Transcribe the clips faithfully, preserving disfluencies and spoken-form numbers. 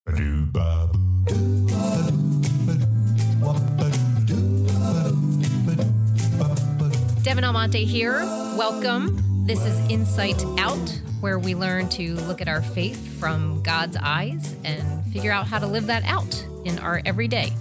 Devin Almonte here. Welcome. This is Insight Out, where we learn to look at our faith from God's eyes and figure out how to live that out in our everyday.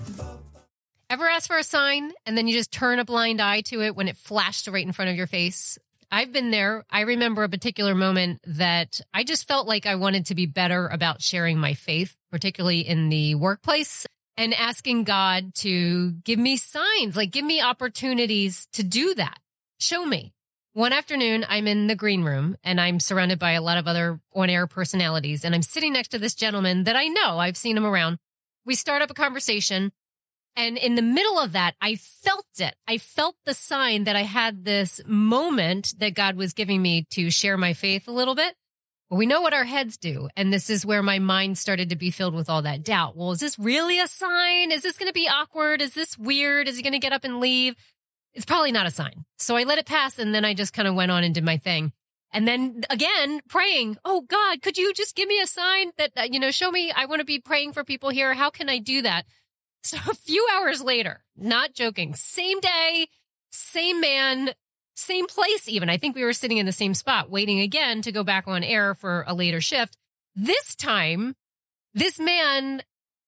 Ever ask for a sign and then you just turn a blind eye to it when it flashed right in front of your face? I've been there. I remember a particular moment that I just felt like I wanted to be better about sharing my faith, particularly in the workplace, and asking God to give me signs, like give me opportunities to do that. Show me. One afternoon, I'm in the green room and I'm surrounded by a lot of other on-air personalities, and I'm sitting next to this gentleman that I know. I've seen him around. We start up a conversation. And in the middle of that, I felt it. I felt the sign that I had this moment that God was giving me to share my faith a little bit. Well, we know what our heads do. And this is where my mind started to be filled with all that doubt. Well, is this really a sign? Is this going to be awkward? Is this weird? Is he going to get up and leave? It's probably not a sign. So I let it pass. And then I just kind of went on and did my thing. And then again, praying, oh God, could you just give me a sign that, uh, you know, show me, I want to be praying for people here. How can I do that? So a few hours later, not joking, same day, same man, same place even. I think we were sitting in the same spot, waiting again to go back on air for a later shift. This time, this man,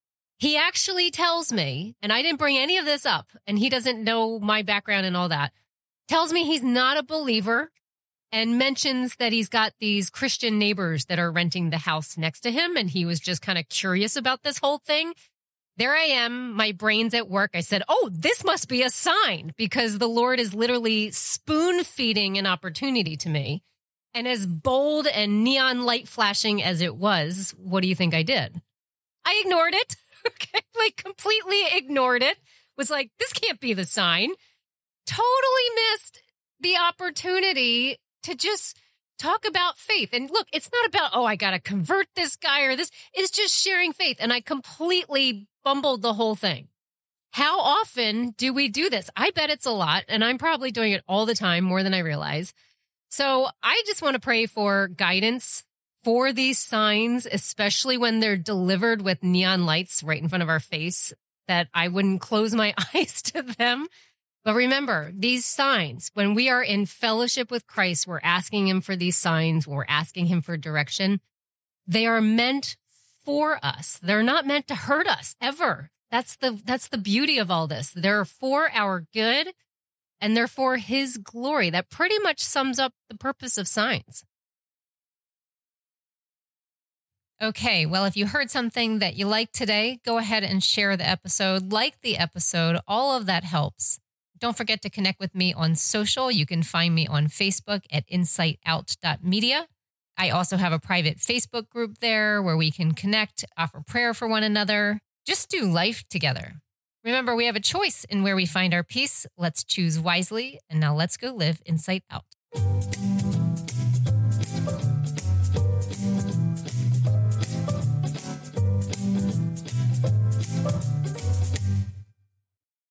he actually tells me, and I didn't bring any of this up, and he doesn't know my background and all that, tells me he's not a believer and mentions that he's got these Christian neighbors that are renting the house next to him, and he was just kind of curious about this whole thing. There I am, my brain's at work. I said, oh, this must be a sign, because the Lord is literally spoon feeding an opportunity to me. And as bold and neon light flashing as it was, what do you think I did? I ignored it. Okay, like completely ignored it. Was like, this can't be the sign. Totally missed the opportunity to just talk about faith. And look, it's not about, oh, I got to convert this guy or this. It's just sharing faith. And I completely bumbled the whole thing. How often do we do this? I bet it's a lot, and I'm probably doing it all the time, more than I realize. So I just want to pray for guidance for these signs, especially when they're delivered with neon lights right in front of our face, that I wouldn't close my eyes to them. But remember, these signs, when we are in fellowship with Christ, we're asking him for these signs, we're asking him for direction. They are meant for us. They're not meant to hurt us ever. That's the that's the beauty of all this. They're for our good, and they're for his glory. That pretty much sums up the purpose of signs. Okay, well, if you heard something that you liked today, go ahead and share the episode. Like the episode. All of that helps. Don't forget to connect with me on social. You can find me on Facebook at insight out dot media. I also have a private Facebook group there where we can connect, offer prayer for one another, just do life together. Remember, we have a choice in where we find our peace. Let's choose wisely. And now let's go live Insight Out.